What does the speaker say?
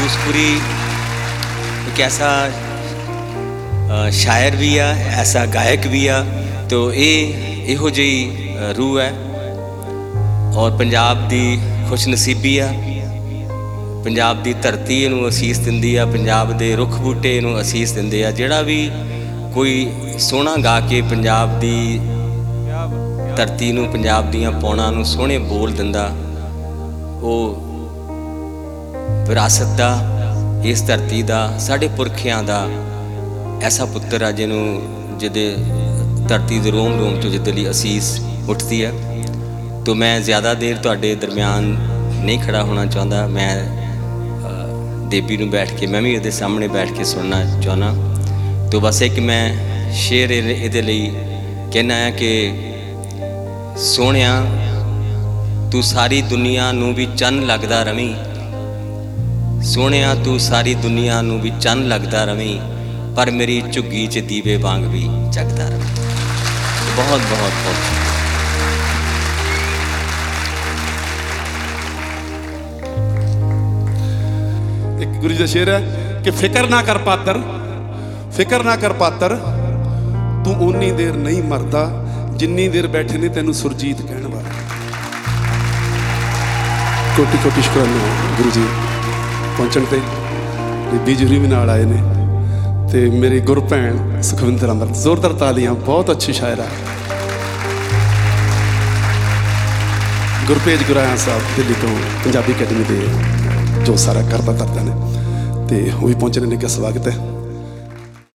यूसुफपुरी एक ऐसा शायर भी आ, ऐसा गायक भी आ, तो ये इहो जी रूह है और पंजाब दी खुशनसीबी आ। पंजाब दी धरती इनू असीस दिंदी आ, पंजाब दे रुख बूटे इनू असीस दिंदे आ। जिहड़ा भी कोई सोहना गा के पंजाब दी धरती नू, पंजाब दीआं पौड़ां नू सोहणे बोल दिंदा, ਉਹ विरासत का, इस धरती का, साढ़े पुरखियां का ऐसा पुत्र आ जिन्हों जिदे धरती के रोम रोम चो जिदे लिए असीस उठती है। तो मैं ज़्यादा देर तुहाडे दरम्यान नहीं खड़ा होना चाहता। मैं देवी नूं बैठ के, मैं भी इहदे सामने बैठ के सुनना चाहना। तो बस एक मैं शेर इहदे लई कहना है कि सोहणिया तू सारी दुनिया नूं भी चन्न लगदा रवी, सोहणिया तू सारी दुनिया नूं भी चन्न लगदा रवी, पर मेरी झुग्गी च दीवे वांग भी जगदा रवी। बहुत बहुत बहुत एक गुरु जी का शेर है कि फिक्र ना कर पात्र, फिक्र ना कर पात्र, तू उन्नी देर नहीं मरदा जिन्नी देर बैठे ने तेनू सुरजीत कहण वाला। कोटि कोटि शुकराना गुरु जी पहुँचण ते। बीबी जी भी नाल आए ने ते मेरी गुर भैन सुखविंदर अमृत, जोरदार तालियां, बहुत अच्छी शायर है। गुरभेज गुराया साहब दिल्ली तो पंजाबी अकैडमी के जो सारा करता ने, तो वो भी पहुँचने ने, क्या स्वागत है।